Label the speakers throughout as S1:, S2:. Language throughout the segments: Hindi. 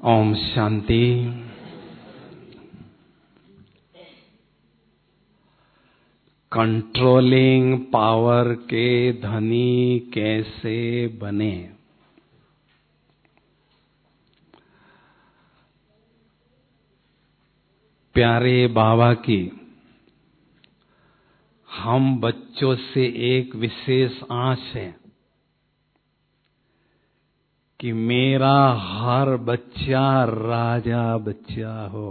S1: ओम शांति। कंट्रोलिंग पावर के धनी कैसे बने। प्यारे बाबा की हम बच्चों से एक विशेष आश है कि मेरा हर बच्चा राजा बच्चा हो।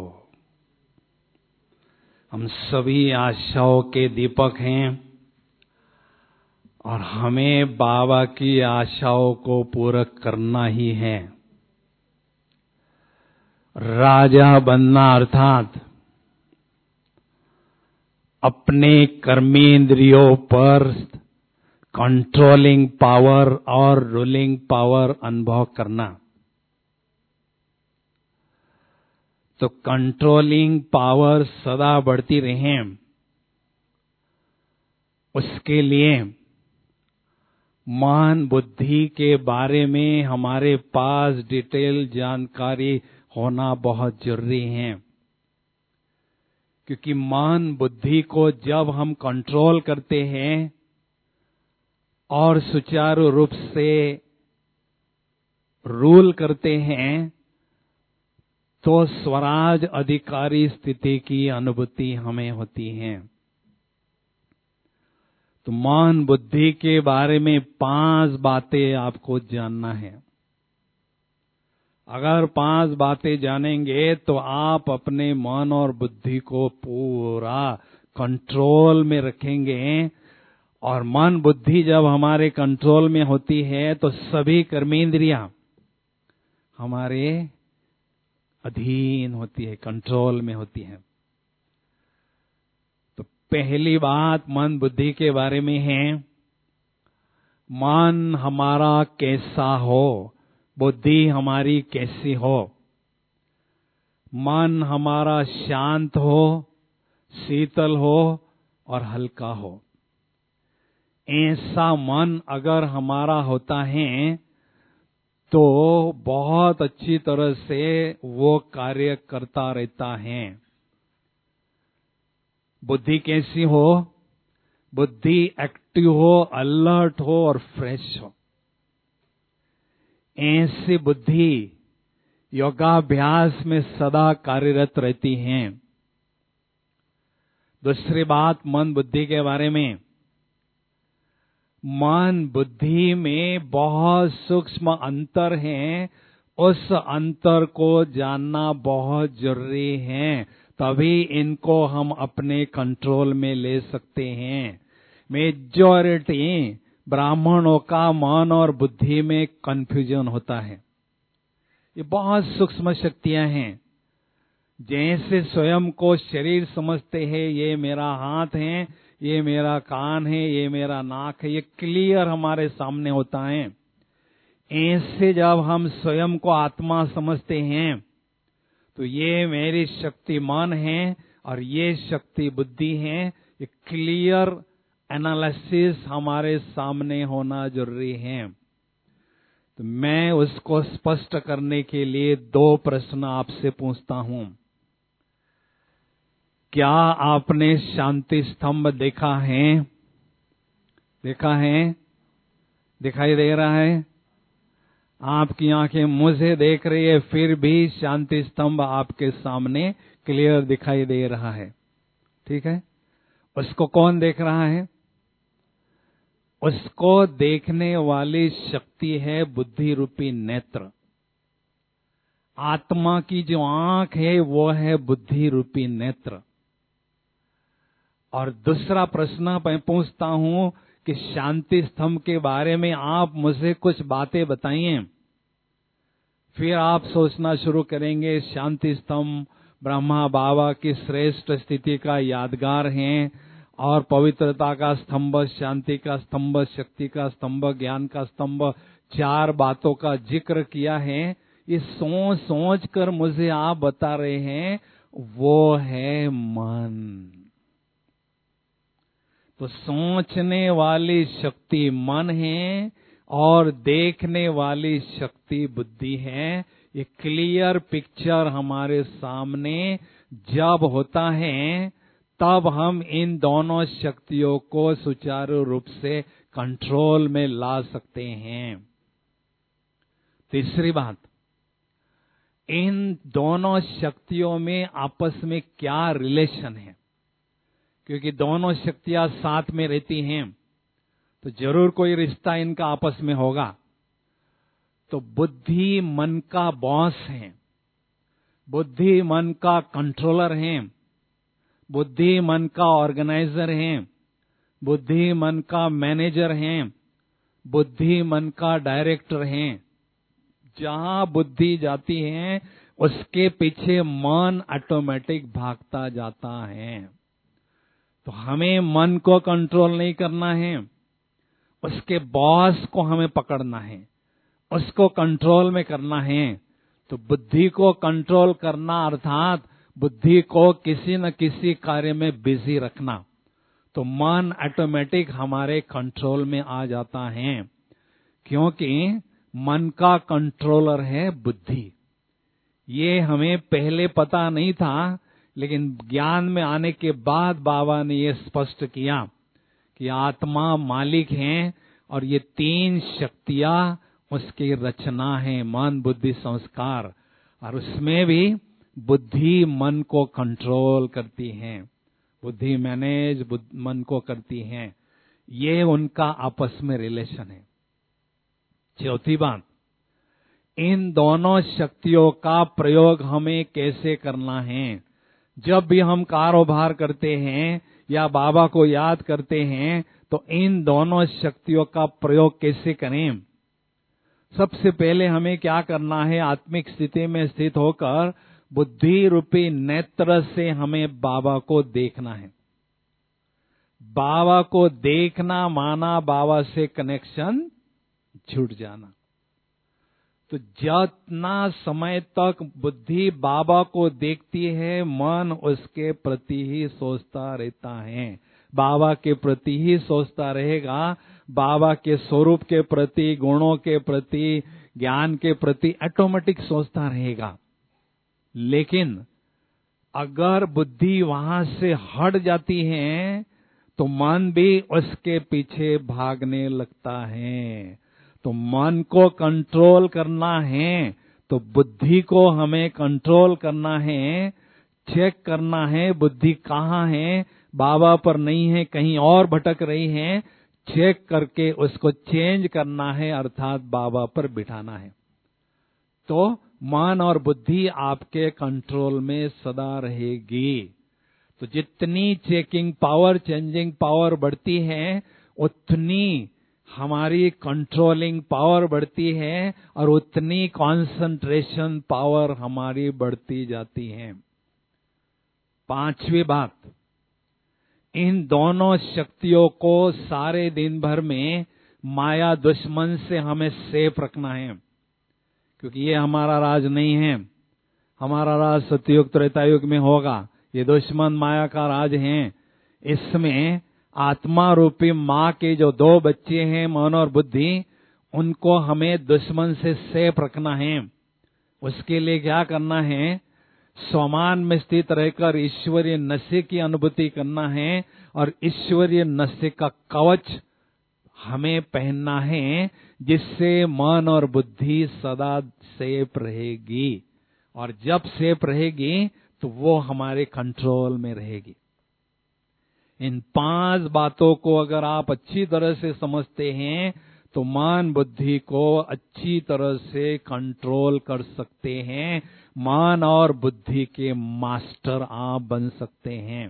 S1: हम सभी आशाओं के दीपक हैं और हमें बाबा की आशाओं को पूरा करना ही है। राजा बनना अर्थात अपने कर्मेंद्रियों पर कंट्रोलिंग पावर और रूलिंग पावर अनुभव करना। तो कंट्रोलिंग पावर सदा बढ़ती रहे, उसके लिए मन बुद्धि के बारे में हमारे पास डिटेल जानकारी होना बहुत जरूरी है। क्योंकि मन बुद्धि को जब हम कंट्रोल करते हैं और सुचारू रूप से रूल करते हैं तो स्वराज अधिकारी स्थिति की अनुभूति हमें होती है। तो मन बुद्धि के बारे में 5 बातें आपको जानना है। अगर 5 बातें जानेंगे तो आप अपने मन और बुद्धि को पूरा कंट्रोल में रखेंगे। और मन बुद्धि जब हमारे कंट्रोल में होती है तो सभी कर्मेंद्रियां हमारे अधीन होती है, कंट्रोल में होती है। तो पहली बात मन बुद्धि के बारे में है, मन हमारा कैसा हो, बुद्धि हमारी कैसी हो। मन हमारा शांत हो, शीतल हो और हल्का हो। ऐसा मन अगर हमारा होता है तो बहुत अच्छी तरह से वो कार्य करता रहता है। बुद्धि कैसी हो, बुद्धि एक्टिव हो, अलर्ट हो और फ्रेश हो। ऐसी बुद्धि योगाभ्यास में सदा कार्यरत रहती है। दूसरी बात मन बुद्धि के बारे में, मन बुद्धि में बहुत सूक्ष्म अंतर है। उस अंतर को जानना बहुत जरूरी है, तभी इनको हम अपने कंट्रोल में ले सकते हैं। मेजॉरिटी ब्राह्मणों का मन और बुद्धि में कंफ्यूजन होता है। ये बहुत सूक्ष्म शक्तियां हैं। जैसे स्वयं को शरीर समझते हैं, ये मेरा हाथ है, ये मेरा कान है, ये मेरा नाक है, ये क्लियर हमारे सामने होता है। ऐसे जब हम स्वयं को आत्मा समझते हैं तो ये मेरी शक्ति मन है और ये शक्ति बुद्धि है। ये क्लियर एनालिसिस हमारे सामने होना जरूरी है। तो मैं उसको स्पष्ट करने के लिए 2 प्रश्न आपसे पूछता हूं। क्या आपने शांति स्तंभ देखा है? देखा है? दिखाई दे रहा है? आपकी आंखें मुझे देख रही है, फिर भी शांति स्तंभ आपके सामने क्लियर दिखाई दे रहा है। ठीक है? उसको कौन देख रहा है? उसको देखने वाली शक्ति है बुद्धि रूपी नेत्र। आत्मा की जो आंख है वो है बुद्धि रूपी नेत्र। और दूसरा प्रश्न मैं पूछता हूं कि शांति स्तंभ के बारे में आप मुझे कुछ बातें बताइए। फिर आप सोचना शुरू करेंगे शांति स्तंभ ब्रह्मा बाबा की श्रेष्ठ स्थिति का यादगार है और पवित्रता का स्तंभ, शांति का स्तंभ, शक्ति का स्तंभ, ज्ञान का स्तंभ, 4 बातों का जिक्र किया है। ये सोच सोच कर मुझे आप बता रहे हैं वो है मन। तो सोचने वाली शक्ति मन है और देखने वाली शक्ति बुद्धि है। ये क्लियर पिक्चर हमारे सामने जब होता है तब हम इन दोनों शक्तियों को सुचारू रूप से कंट्रोल में ला सकते हैं। तीसरी बात, इन दोनों शक्तियों में आपस में क्या रिलेशन है, क्योंकि दोनों शक्तियां साथ में रहती हैं तो जरूर कोई रिश्ता इनका आपस में होगा। तो बुद्धि मन का बॉस है, बुद्धि मन का कंट्रोलर है, बुद्धि मन का ऑर्गेनाइजर है, बुद्धि मन का मैनेजर है, बुद्धि मन का डायरेक्टर है। जहां बुद्धि जाती है उसके पीछे मन ऑटोमेटिक भागता जाता है। तो हमें मन को कंट्रोल नहीं करना है, उसके बॉस को हमें पकड़ना है, उसको कंट्रोल में करना है। तो बुद्धि को कंट्रोल करना अर्थात बुद्धि को किसी न किसी कार्य में बिजी रखना, तो मन ऑटोमेटिक हमारे कंट्रोल में आ जाता है, क्योंकि मन का कंट्रोलर है बुद्धि। ये हमें पहले पता नहीं था, लेकिन ज्ञान में आने के बाद बाबा ने ये स्पष्ट किया कि आत्मा मालिक है और ये तीन शक्तियां उसकी रचना है, मन बुद्धि संस्कार। और उसमें भी बुद्धि मन को कंट्रोल करती है, बुद्धि मैनेज मन को करती है। ये उनका आपस में रिलेशन है। चौथी बात, इन दोनों शक्तियों का प्रयोग हमें कैसे करना है। जब भी हम कारोबार करते हैं या बाबा को याद करते हैं तो इन दोनों शक्तियों का प्रयोग कैसे करें। सबसे पहले हमें क्या करना है, आत्मिक स्थिति में स्थित होकर बुद्धि रूपी नेत्र से हमें बाबा को देखना है। बाबा को देखना माना बाबा से कनेक्शन छूट जाना। तो जितना समय तक बुद्धि बाबा को देखती है मन उसके प्रति ही सोचता रहता है, बाबा के प्रति ही सोचता रहेगा, बाबा के स्वरूप के प्रति, गुणों के प्रति, ज्ञान के प्रति ऑटोमेटिक सोचता रहेगा। लेकिन अगर बुद्धि वहां से हट जाती है तो मन भी उसके पीछे भागने लगता है। तो मन को कंट्रोल करना है तो बुद्धि को हमें कंट्रोल करना है, चेक करना है बुद्धि कहाँ है, बाबा पर नहीं है, कहीं और भटक रही है, चेक करके उसको चेंज करना है, अर्थात बाबा पर बिठाना है। तो मन और बुद्धि आपके कंट्रोल में सदा रहेगी। तो जितनी चेकिंग पावर, चेंजिंग पावर बढ़ती है उतनी हमारी कंट्रोलिंग पावर बढ़ती है और उतनी कंसंट्रेशन पावर हमारी बढ़ती जाती है। पांचवी बात, इन दोनों शक्तियों को सारे दिन भर में माया दुश्मन से हमें सेफ रखना है, क्योंकि ये हमारा राज नहीं है। हमारा राज सतयुग त्रेतायुग में होगा, ये दुश्मन माया का राज है। इसमें आत्मा रूपी माँ के जो दो बच्चे हैं मन और बुद्धि, उनको हमें दुश्मन से सेफ रखना है। उसके लिए क्या करना है, स्वमान में स्थित रहकर ईश्वरीय नशे की अनुभूति करना है और ईश्वरीय नशे का कवच हमें पहनना है, जिससे मन और बुद्धि सदा सेफ रहेगी। और जब सेफ रहेगी तो वो हमारे कंट्रोल में रहेगी। इन 5 बातों को अगर आप अच्छी तरह से समझते हैं तो मन बुद्धि को अच्छी तरह से कंट्रोल कर सकते हैं, मन और बुद्धि के मास्टर आप बन सकते हैं।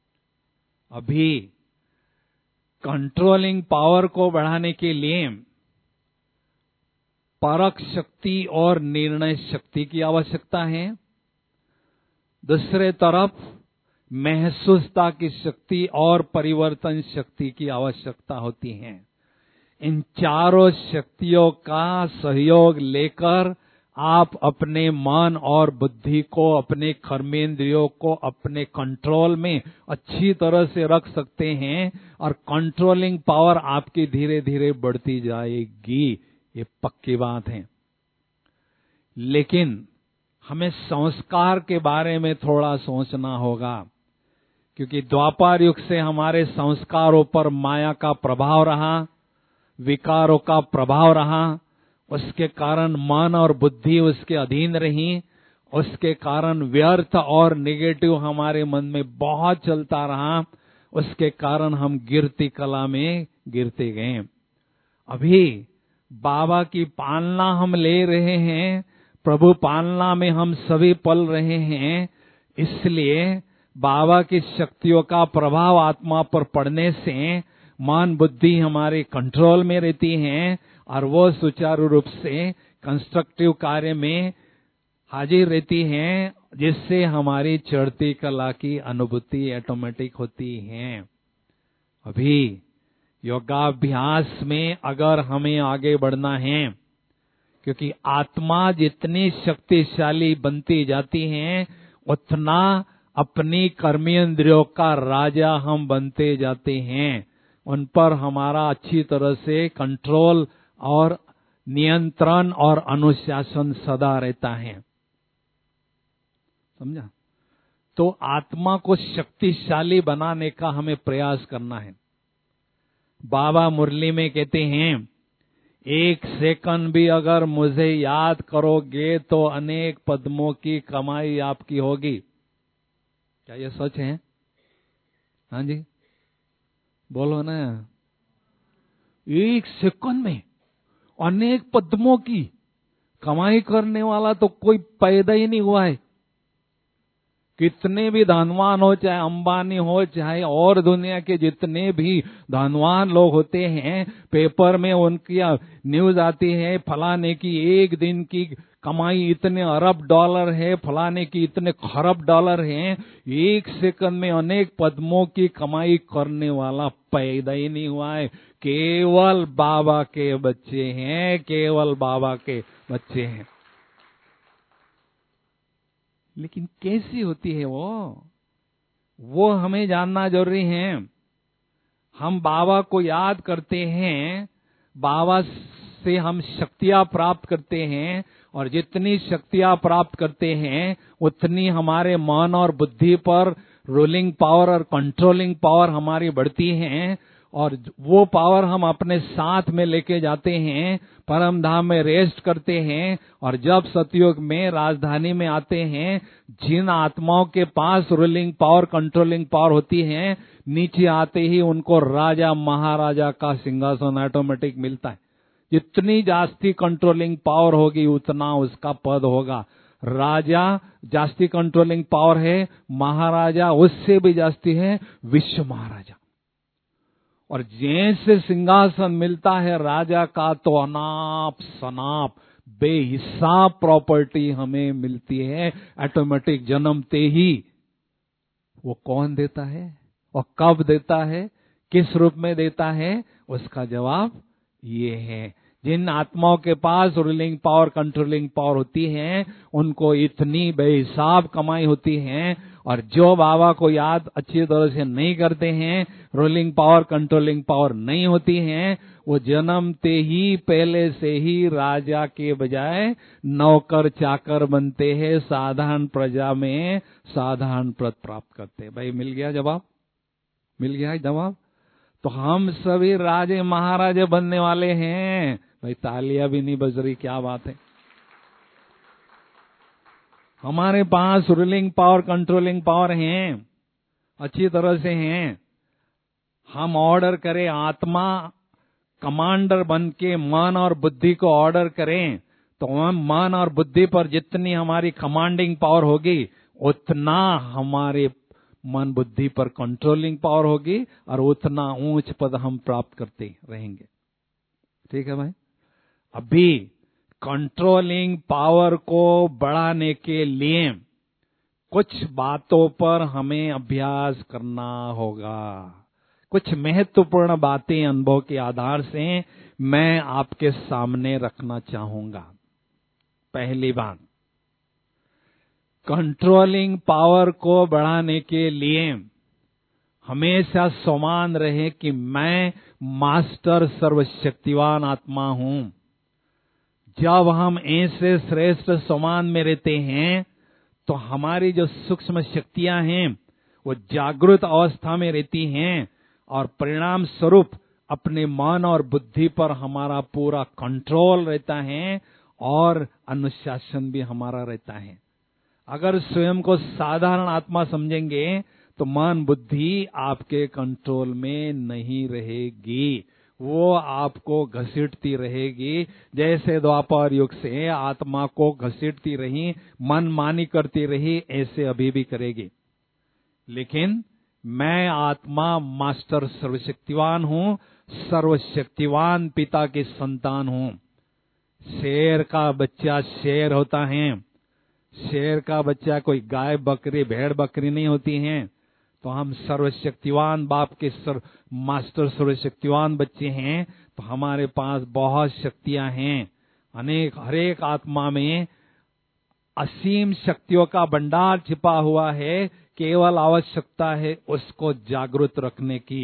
S1: अभी कंट्रोलिंग पावर को बढ़ाने के लिए परख शक्ति और निर्णय शक्ति की आवश्यकता है। दूसरे तरफ महसूसता की शक्ति और परिवर्तन शक्ति की आवश्यकता होती है। इन चारों शक्तियों का सहयोग लेकर आप अपने मन और बुद्धि को, अपने कर्मेंद्रियों को अपने कंट्रोल में अच्छी तरह से रख सकते हैं और कंट्रोलिंग पावर आपकी धीरे धीरे बढ़ती जाएगी। ये पक्की बात है। लेकिन हमें संस्कार के बारे में थोड़ा सोचना होगा, क्योंकि द्वापर युग से हमारे संस्कारों पर माया का प्रभाव रहा, विकारों का प्रभाव रहा। उसके कारण मन और बुद्धि उसके अधीन रही। उसके कारण व्यर्थ और नेगेटिव हमारे मन में बहुत चलता रहा। उसके कारण हम गिरती कला में गिरते गए। अभी बाबा की पालना हम ले रहे हैं, प्रभु पालना में हम सभी पल रहे हैं। इसलिए बाबा की शक्तियों का प्रभाव आत्मा पर पड़ने से मन बुद्धि हमारे कंट्रोल में रहती हैं और वो सुचारू रूप से कंस्ट्रक्टिव कार्य में हाजिर रहती हैं, जिससे हमारी चढ़ती कला की अनुभूति ऑटोमेटिक होती है। अभी योगाभ्यास में अगर हमें आगे बढ़ना है, क्योंकि आत्मा जितनी शक्तिशाली बनती जाती है उतना अपनी कर्मेंद्रियों का राजा हम बनते जाते हैं। उन पर हमारा अच्छी तरह से कंट्रोल और नियंत्रण और अनुशासन सदा रहता है। समझा? तो आत्मा को शक्तिशाली बनाने का हमें प्रयास करना है। बाबा मुरली में कहते हैं, 1 सेकंड भी अगर मुझे याद करोगे तो अनेक पद्मों की कमाई आपकी होगी। क्या ये सच है? हाँ जी, बोलो ना। 1 सेकंड में अनेक पद्मों की कमाई करने वाला तो कोई पैदा ही नहीं हुआ है। कितने भी धनवान हो, चाहे अंबानी हो, चाहे और दुनिया के जितने भी धनवान लोग होते हैं, पेपर में उनकी न्यूज आती है, फलाने की एक दिन की कमाई इतने अरब डॉलर है, फलाने की इतने खरब डॉलर हैं। 1 सेकंड में अनेक पद्मों की कमाई करने वाला पैदा ही नहीं हुआ है। केवल बाबा के बच्चे हैं, केवल बाबा के बच्चे हैं। लेकिन कैसी होती है वो हमें जानना जरूरी है। हम बाबा को याद करते हैं, बाबा से हम शक्तियां प्राप्त करते हैं, और जितनी शक्तियां प्राप्त करते हैं उतनी हमारे मन और बुद्धि पर रूलिंग पावर और कंट्रोलिंग पावर हमारी बढ़ती है, और वो पावर हम अपने साथ में लेके जाते हैं, परम धाम में रेस्ट करते हैं। और जब सतयुग में राजधानी में आते हैं, जिन आत्माओं के पास रूलिंग पावर कंट्रोलिंग पावर होती है, नीचे आते ही उनको राजा महाराजा का सिंहासन ऑटोमेटिक मिलता है। जितनी जास्ती कंट्रोलिंग पावर होगी उतना उसका पद होगा। राजा जास्ती कंट्रोलिंग पावर है, महाराजा उससे भी जास्ती है, विश्व महाराजा। और जैसे सिंहासन मिलता है राजा का, तो अनाप शनाप बेहिसाब प्रॉपर्टी हमें मिलती है ऑटोमेटिक जन्मते ही। वो कौन देता है और कब देता है, किस रूप में देता है, उसका जवाब ये है। जिन आत्माओं के पास रूलिंग पावर कंट्रोलिंग पावर होती है, उनको इतनी बेहिसाब कमाई होती है। और जो बाबा को याद अच्छी तरह से नहीं करते हैं, रूलिंग पावर कंट्रोलिंग पावर नहीं होती है, वो जन्मते ही पहले से ही राजा के बजाय नौकर चाकर बनते हैं, साधारण प्रजा में साधारण पद प्राप्त करते हैं। भाई मिल गया जवाब? मिल गया जवाब? तो हम सभी राजे महाराजे बनने वाले हैं। भाई तालियां भी नहीं बज रही, क्या बात है। हमारे पास रूलिंग पावर कंट्रोलिंग पावर हैं, अच्छी तरह से हैं। हम ऑर्डर करें, आत्मा कमांडर बन के मन और बुद्धि को ऑर्डर करें, तो हम मन और बुद्धि पर जितनी हमारी कमांडिंग पावर होगी उतना हमारे मन बुद्धि पर कंट्रोलिंग पावर होगी, और उतना ऊंच पद हम प्राप्त करते रहेंगे। ठीक है भाई? अभी कंट्रोलिंग पावर को बढ़ाने के लिए कुछ बातों पर हमें अभ्यास करना होगा। कुछ महत्वपूर्ण बातें अनुभव के आधार से मैं आपके सामने रखना चाहूंगा। पहली बात, कंट्रोलिंग पावर को बढ़ाने के लिए हमेशा समान रहे कि मैं मास्टर सर्वशक्तिवान आत्मा हूं। जब हम ऐसे श्रेष्ठ समान में रहते हैं तो हमारी जो सूक्ष्म शक्तियां हैं वो जागृत अवस्था में रहती हैं और परिणाम स्वरूप अपने मन और बुद्धि पर हमारा पूरा कंट्रोल रहता है और अनुशासन भी हमारा रहता है। अगर स्वयं को साधारण आत्मा समझेंगे तो मन बुद्धि आपके कंट्रोल में नहीं रहेगी, वो आपको घसीटती रहेगी। जैसे द्वापर युग से आत्मा को घसीटती रही, मनमानी करती रही, ऐसे अभी भी करेगी। लेकिन मैं आत्मा मास्टर सर्वशक्तिवान हूं, सर्वशक्तिवान पिता की संतान हूं। शेर का बच्चा शेर होता है, शेर का बच्चा कोई गाय बकरी भेड़ बकरी नहीं होती हैं। तो हम सर्वशक्तिवान बाप के मास्टर सर्वशक्तिवान बच्चे हैं, तो हमारे पास बहुत शक्तियां हैं। हर एक आत्मा में असीम शक्तियों का भंडार छिपा हुआ है, केवल आवश्यकता है उसको जागृत रखने की।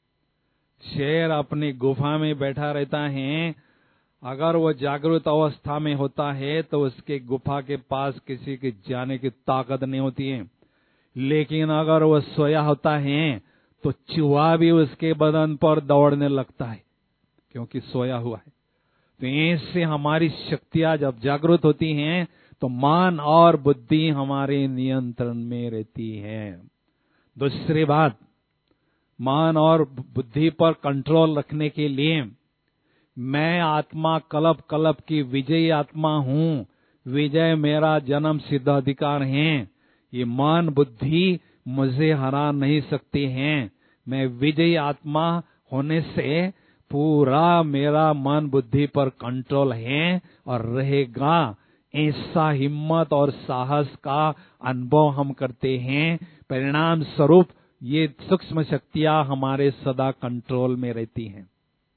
S1: शेर अपनी गुफा में बैठा रहता है, अगर वो जागृत अवस्था में होता है तो उसके गुफा के पास किसी के जाने की ताकत नहीं होती है। लेकिन अगर वो सोया होता है तो चूहा भी उसके बदन पर दौड़ने लगता है, क्योंकि सोया हुआ है। तो ऐसे हमारी शक्तियां जब जागृत होती हैं तो मन और बुद्धि हमारे नियंत्रण में रहती है। दूसरी बात, मन और बुद्धि पर कंट्रोल रखने के लिए मैं आत्मा कल्प कल्प की विजयी आत्मा हूं। विजय मेरा जन्म सिद्ध अधिकार है। ये मन बुद्धि मुझे हरा नहीं सकते हैं। मैं विजयी आत्मा होने से पूरा मेरा मन बुद्धि पर कंट्रोल है और रहेगा। ऐसा हिम्मत और साहस का अनुभव हम करते हैं। परिणाम स्वरूप ये सूक्ष्म शक्तियां हमारे सदा कंट्रोल में रहती हैं।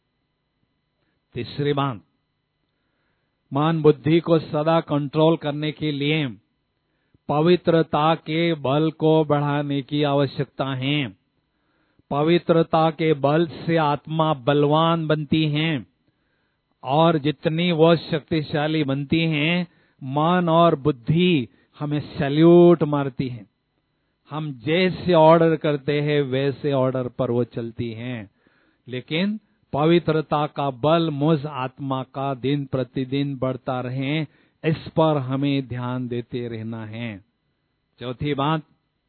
S1: तीसरी बात, मन बुद्धि को सदा कंट्रोल करने के लिए पवित्रता के बल को बढ़ाने की आवश्यकता है। पवित्रता के बल से आत्मा बलवान बनती है और जितनी वह शक्तिशाली बनती हैं, मन और बुद्धि हमें सैल्यूट मारती है। हम जैसे ऑर्डर करते हैं वैसे ऑर्डर पर वो चलती हैं। लेकिन पवित्रता का बल मुझ आत्मा का दिन प्रतिदिन बढ़ता रहे, इस पर हमें ध्यान देते रहना है। चौथी बात,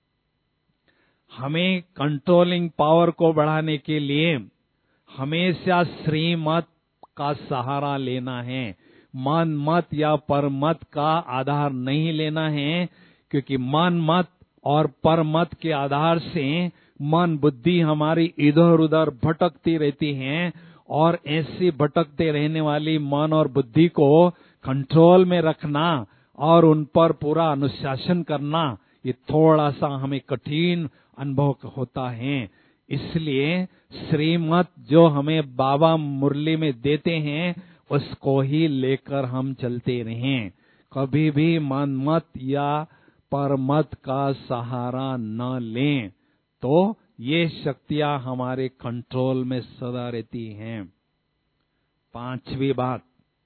S1: हमें कंट्रोलिंग पावर को बढ़ाने के लिए हमेशा श्रीमत का सहारा लेना है। मन मत या परमत का आधार नहीं लेना है, क्योंकि मन मत और परमत के आधार से मन बुद्धि हमारी इधर उधर भटकती रहती हैं और ऐसी भटकते रहने वाली मन और बुद्धि को कंट्रोल में रखना और उन पर पूरा अनुशासन करना, ये थोड़ा सा हमें कठिन अनुभव होता है। इसलिए श्रीमत जो हमें बाबा मुरली में देते हैं उसको ही लेकर हम चलते रहें। कभी भी मन मत या परमत का सहारा न लें, तो ये शक्तियां हमारे कंट्रोल में सदा रहती हैं। पांचवी बात,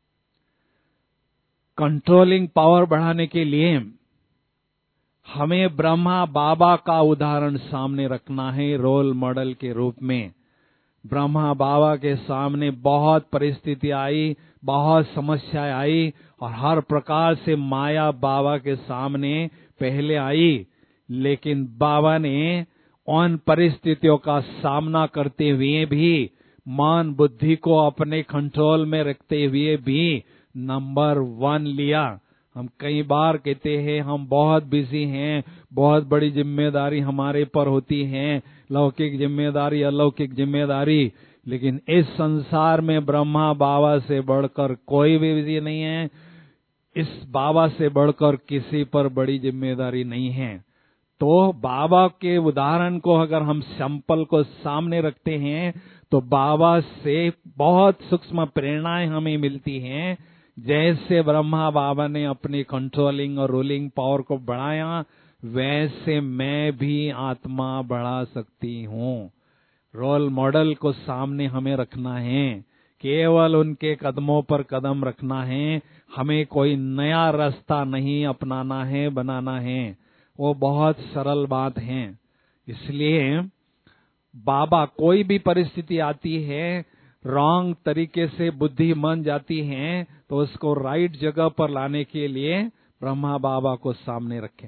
S1: कंट्रोलिंग पावर बढ़ाने के लिए हमें ब्रह्मा बाबा का उदाहरण सामने रखना है, रोल मॉडल के रूप में। ब्रह्मा बाबा के सामने बहुत परिस्थिति आई, बहुत समस्याएं आई और हर प्रकार से माया बाबा के सामने पहले आई, लेकिन बाबा ने उन परिस्थितियों का सामना करते हुए भी, मन बुद्धि को अपने कंट्रोल में रखते हुए भी नंबर 1 लिया। हम कई बार कहते हैं हम बहुत बिजी हैं, बहुत बड़ी जिम्मेदारी हमारे पर होती है, लौकिक जिम्मेदारी अलौकिक जिम्मेदारी, लेकिन इस संसार में ब्रह्मा बाबा से बढ़कर कोई भी बिजी नहीं है। इस बाबा से बढ़कर किसी पर बड़ी जिम्मेदारी नहीं है। तो बाबा के उदाहरण को अगर हम सैंपल को सामने रखते हैं तो बाबा से बहुत सूक्ष्म प्रेरणाएं हमें मिलती हैं जैसे ब्रह्मा बाबा ने अपनी कंट्रोलिंग और रूलिंग पावर को बढ़ाया, वैसे मैं भी आत्मा बढ़ा सकती हूँ। रोल मॉडल को सामने हमें रखना है, केवल उनके कदमों पर कदम रखना है। हमें कोई नया रास्ता नहीं अपनाना है, बनाना है। वो बहुत सरल बात है। इसलिए बाबा, कोई भी परिस्थिति आती है, रॉन्ग तरीके से बुद्धि मन जाती है, तो उसको राइट जगह पर लाने के लिए ब्रह्मा बाबा को सामने रखें,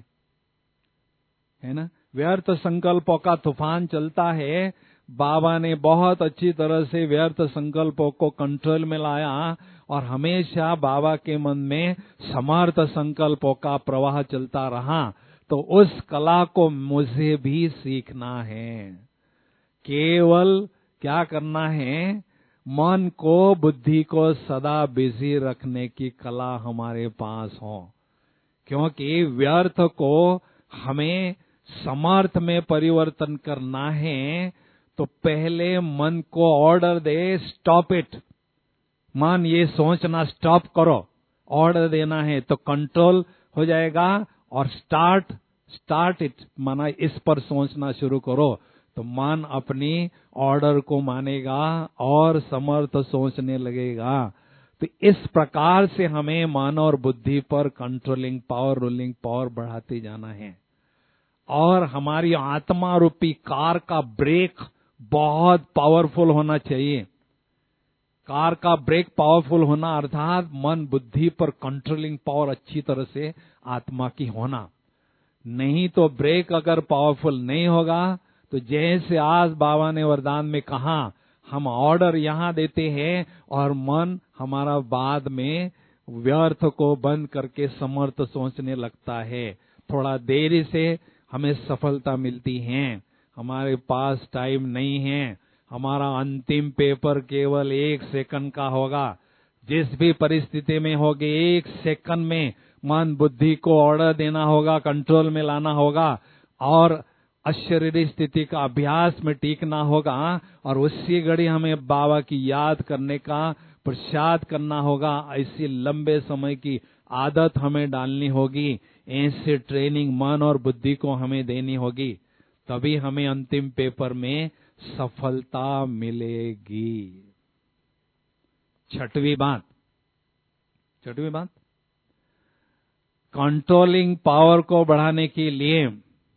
S1: है ना। व्यर्थ संकल्पों का तूफान चलता है, बाबा ने बहुत अच्छी तरह से व्यर्थ संकल्पों को कंट्रोल में लाया और हमेशा बाबा के मन में समर्थ संकल्पों का प्रवाह चलता रहा। तो उस कला को मुझे भी सीखना है। केवल क्या करना है, मन को, बुद्धि को सदा बिजी रखने की कला हमारे पास हो, क्योंकि व्यर्थ को हमें समर्थ में परिवर्तन करना है। तो पहले मन को ऑर्डर दे, स्टॉप इट। मन ये सोचना स्टॉप करो, ऑर्डर देना है तो कंट्रोल हो जाएगा। और स्टार्ट इट, माना इस पर सोचना शुरू करो, तो मन अपनी ऑर्डर को मानेगा और समर्थ सोचने लगेगा। तो इस प्रकार से हमें मन और बुद्धि पर कंट्रोलिंग पावर, रूलिंग पावर बढ़ाते जाना है। और हमारी आत्मा रूपी कार का ब्रेक बहुत पावरफुल होना चाहिए। कार का ब्रेक पावरफुल होना अर्थात मन बुद्धि पर कंट्रोलिंग पावर अच्छी तरह से आत्मा की होना। नहीं तो ब्रेक अगर पावरफुल नहीं होगा, तो जैसे आज बाबा ने वरदान में कहा, हम ऑर्डर यहां देते हैं और मन हमारा बाद में व्यर्थ को बंद करके समर्थ सोचने लगता है। थोड़ा देरी से हमें सफलता मिलती है, हमारे पास टाइम नहीं है, हमारा अंतिम पेपर केवल 1 सेकंड का होगा। जिस भी परिस्थिति में होगे, 1 सेकंड में मन बुद्धि को ऑर्डर देना होगा, कंट्रोल में लाना होगा और अशरीरी स्थिति का अभ्यास में टीकना होगा। और उसी घड़ी हमें बाबा की याद करने का, प्रसाद करना होगा। ऐसी लंबे समय की आदत हमें डालनी होगी, ऐसे ट्रेनिंग मन और बुद्धि को हमें देनी होगी, तभी हमें अंतिम पेपर में सफलता मिलेगी। छठवीं बात, कंट्रोलिंग पावर को बढ़ाने के लिए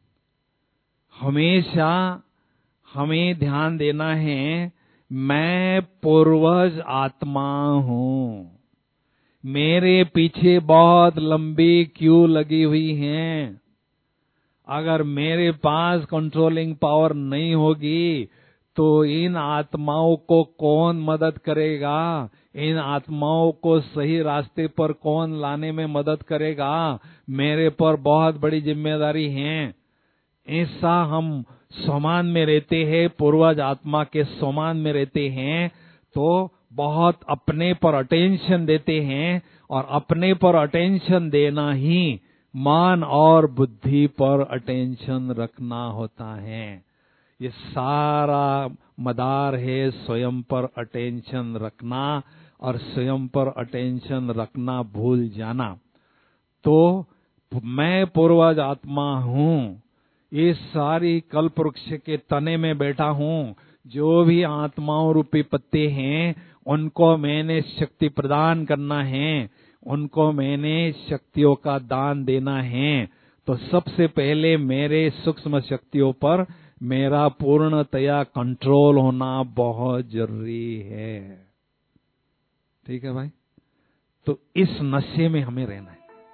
S1: हमेशा हमें ध्यान देना है, मैं पूर्वज आत्मा हूं, मेरे पीछे बहुत लंबी क्यू लगी हुई है। अगर मेरे पास कंट्रोलिंग पावर नहीं होगी, तो इन आत्माओं को कौन मदद करेगा? इन आत्माओं को सही रास्ते पर कौन लाने में मदद करेगा? मेरे पर बहुत बड़ी जिम्मेदारी है। ऐसा हम समान में रहते हैं, पूर्वज आत्मा के समान में रहते हैं, तो बहुत अपने पर अटेंशन देते हैं। और अपने पर अटेंशन देना ही मन और बुद्धि पर अटेंशन रखना होता है। ये सारा मदार है स्वयं पर अटेंशन रखना, और स्वयं पर अटेंशन रखना भूल जाना। तो मैं पूर्वज आत्मा हूं, ये सारी कल्प वृक्ष के तने में बैठा हूं। जो भी आत्माओं रूपी पत्ते हैं, उनको मैंने शक्ति प्रदान करना है, उनको मैंने शक्तियों का दान देना है। तो सबसे पहले मेरे सूक्ष्म शक्तियों पर मेरा पूर्णतया कंट्रोल होना बहुत जरूरी है। ठीक है भाई, तो इस नशे में हमें रहना है।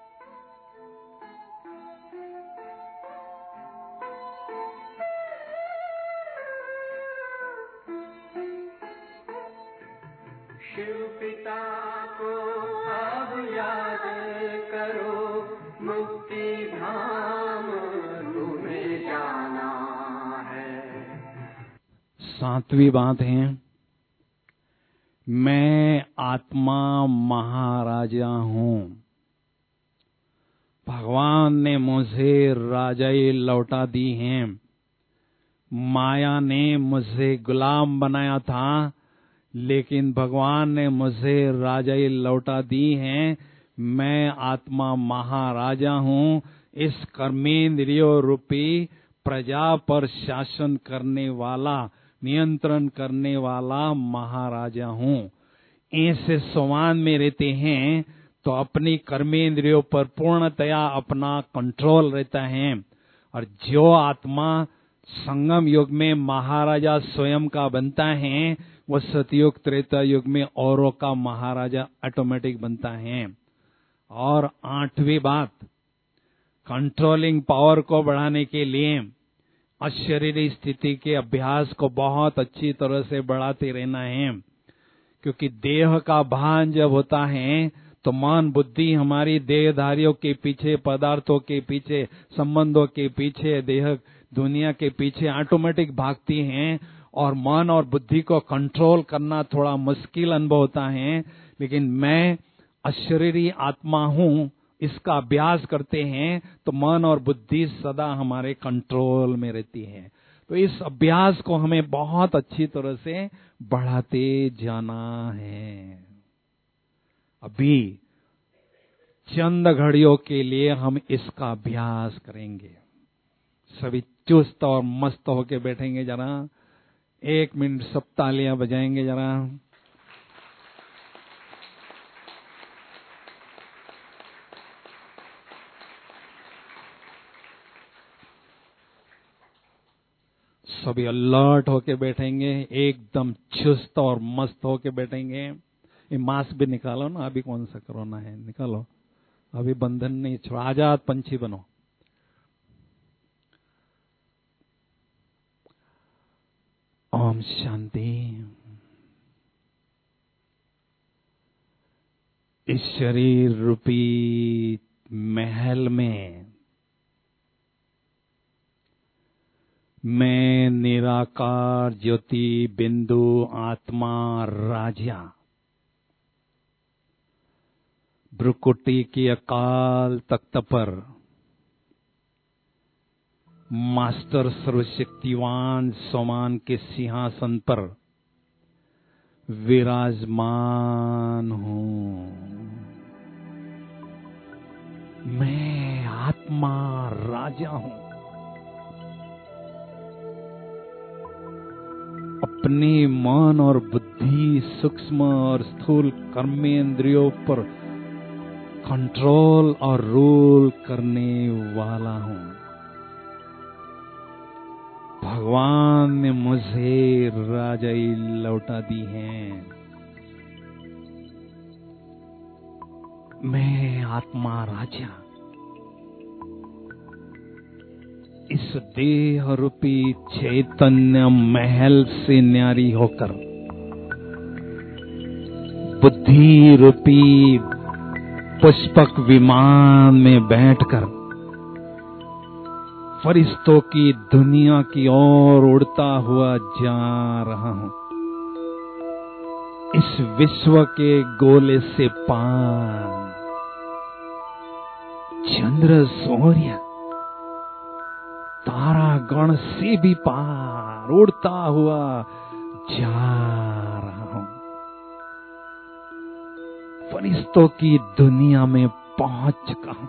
S2: शिव पिता को अब याद करो, मुक्ति धाम तुम्हें जाना है।
S1: 7वीं बात है, मैं आत्मा महाराजा हूं। भगवान ने मुझे राजाई लौटा दी है। माया ने मुझे गुलाम बनाया था, लेकिन भगवान ने मुझे राजाई लौटा दी है। मैं आत्मा महाराजा हूँ। इस कर्मेंद्रियों रूपी प्रजा पर शासन करने वाला, नियंत्रण करने वाला महाराजा हूँ। ऐसे संवाद में रहते हैं तो अपनी कर्मेंद्रियों पर पूर्णतया अपना कंट्रोल रहता है। और जो आत्मा संगम युग में महाराजा स्वयं का बनता है, वो सतयुग त्रेता युग में औरों का महाराजा ऑटोमेटिक बनता है। और 8वीं बात, कंट्रोलिंग पावर को बढ़ाने के लिए अशरीरी स्थिति के अभ्यास को बहुत अच्छी तरह से बढ़ाते रहना है। क्योंकि देह का भान जब होता है तो मन बुद्धि हमारी देहधारियों के पीछे, पदार्थों के पीछे, संबंधों के पीछे, देह दुनिया के पीछे ऑटोमेटिक भागती हैं। और मन और बुद्धि को कंट्रोल करना थोड़ा मुश्किल अनुभव होता है। लेकिन मैं अशरीरी आत्मा हूँ, इसका अभ्यास करते हैं तो मन और बुद्धि सदा हमारे कंट्रोल में रहती है। तो इस अभ्यास को हमें बहुत अच्छी तरह से बढ़ाते जाना है। अभी चंद घड़ियों के लिए हम इसका अभ्यास करेंगे। सभी चुस्त और मस्त होके बैठेंगे। जरा 1 मिनट सब तालियां बजाएंगे जरा। सभी अलर्ट होके बैठेंगे, एकदम चुस्त और मस्त होके बैठेंगे। ये मास्क भी निकालो ना, अभी कौन सा कोरोना है, निकालो। अभी बंधन नहीं छोड़, आजाद पंछी बनो। ओम शांति। इस शरीर रूपी महल में मैं निराकार ज्योति बिंदु आत्मा राजा, भ्रुकुटी की अकाल तख्त पर मास्टर सर्वशक्तिवान सोमान के सिंहासन पर विराजमान हूँ। मैं आत्मा राजा हूँ। अपने मन और बुद्धि, सूक्ष्म और स्थूल कर्मेंद्रियों पर कंट्रोल और रूल करने वाला हूँ। भगवान ने मुझे राजाई लौटा दी है। मैं आत्मा राजा इस देह रूपी चैतन्य महल से न्यारी होकर बुद्धि रूपी पुष्पक विमान में बैठकर फरिश्तों की दुनिया की ओर उड़ता हुआ जा रहा हूं। इस विश्व के गोले से पार चंद्र सूर्य तारा गण से भी पार उड़ता हुआ जा रहा हूं। फरिश्तों की दुनिया में पहुंच चुका हूं,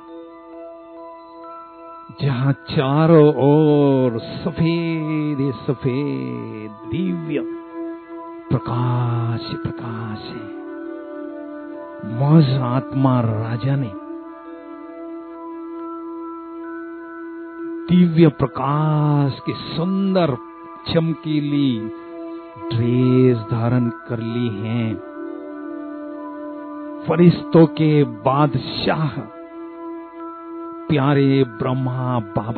S1: जहां चारों ओर सफेद ही सफेद दिव्य प्रकाश प्रकाश है। मुझ आत्मा राजा ने दिव्य प्रकाश की सुंदर चमकीली ड्रेस धारण कर ली है। फरिश्तों के बादशाह प्यारे ब्रह्मा बाबा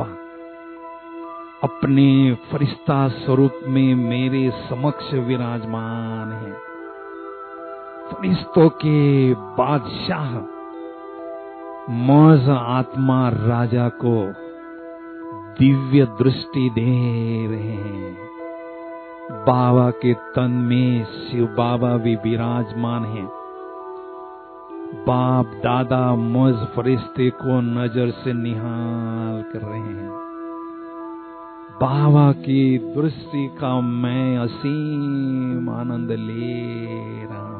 S1: अपने फरिश्ता स्वरूप में मेरे समक्ष विराजमान है। फरिश्तों के बादशाह मुझ आत्मा राजा को दिव्य दृष्टि दे रहे हैं। बाबा के तन में शिव बाबा भी विराजमान हैं। बाप दादा मुझ फरिश्ते को नजर से निहाल कर रहे हैं। बाबा की दृष्टि का मैं असीम आनंद ले रहा हूं।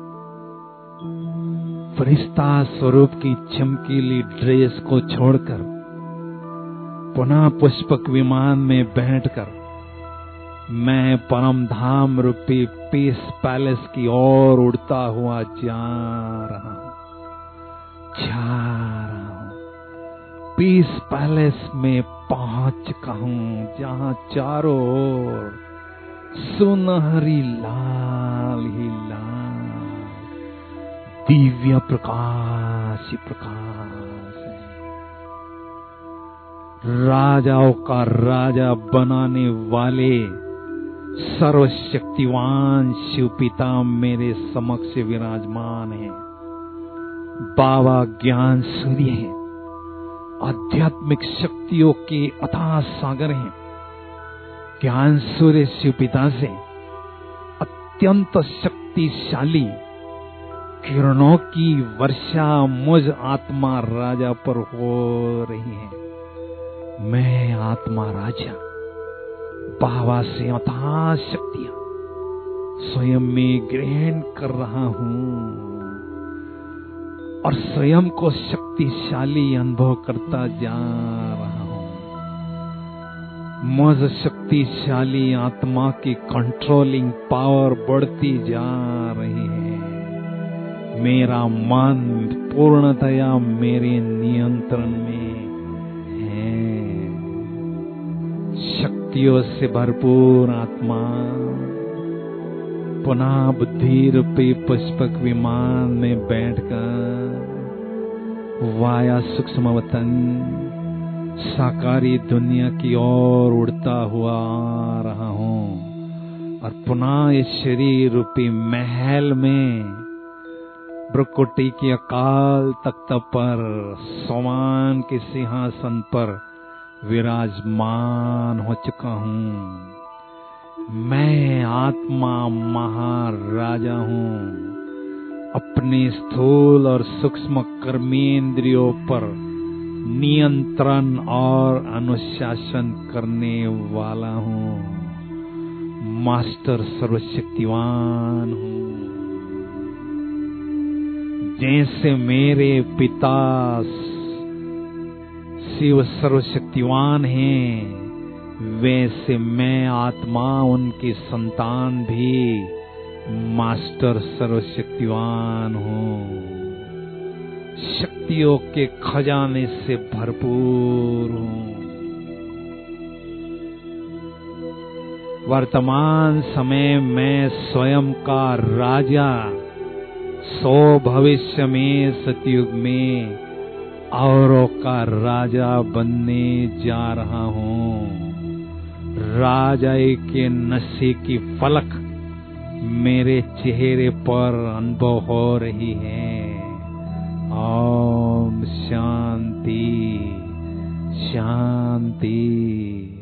S1: फरिश्ता स्वरूप की चमकीली ड्रेस को छोड़कर पुनः पुष्पक विमान में बैठकर मैं परम धाम रूपी पीस पैलेस की ओर उड़ता हुआ जा रहा हूं। पीस पैलेस में पहुंच चुका हूं, जहां चारों ओर सुनहरी लाल ही लाल दिव्य प्रकाश ही प्रकाश है। राजाओं का राजा बनाने वाले सर्वशक्तिवान शिव पिता मेरे समक्ष विराजमान हैं। बाबा ज्ञान सूर्य हैं, आध्यात्मिक शक्तियों के अथाह सागर हैं। ज्ञान सूर्य शिव पिता से अत्यंत शक्तिशाली किरणों की वर्षा मुझ आत्मा राजा पर हो रही है। मैं आत्मा राजा बाबा से अथाह शक्तियां स्वयं में ग्रहण कर रहा हूं और स्वयं को शक्तिशाली अनुभव करता जा रहा हूं। मुझ शक्तिशाली आत्मा की कंट्रोलिंग पावर बढ़ती जा रही है। मेरा मन पूर्णतया मेरे नियंत्रण में है। शक्तियों से भरपूर आत्मा पुनः बुद्धि रूपी पुष्पक विमान में बैठकर वाया सूक्ष्म वतन साकारी दुनिया की ओर उड़ता हुआ आ रहा हूं और पुनः इस शरीर रूपी महल में ब्रकुटी की अकाल तख्त पर सोमान के सिंहासन पर विराजमान हो चुका हूं। मैं आत्मा महाराजा हूं। अपने स्थूल और सूक्ष्म कर्मेंद्रियों पर नियंत्रण और अनुशासन करने वाला हूं। मास्टर सर्वशक्तिवान हूं। जैसे मेरे पिता शिव सर्वशक्तिवान हैं, वैसे मैं आत्मा उनकी संतान भी मास्टर सर्वशक्तिवान हूं। शक्तियों के खजाने से भरपूर हूं। वर्तमान समय में स्वयं का राजा सो भविष्य में सतयुग में औरों का राजा बनने जा रहा हूं। राजाई के नशे की फलक मेरे चेहरे पर अनुभव हो रही है। ओम शांति शांति।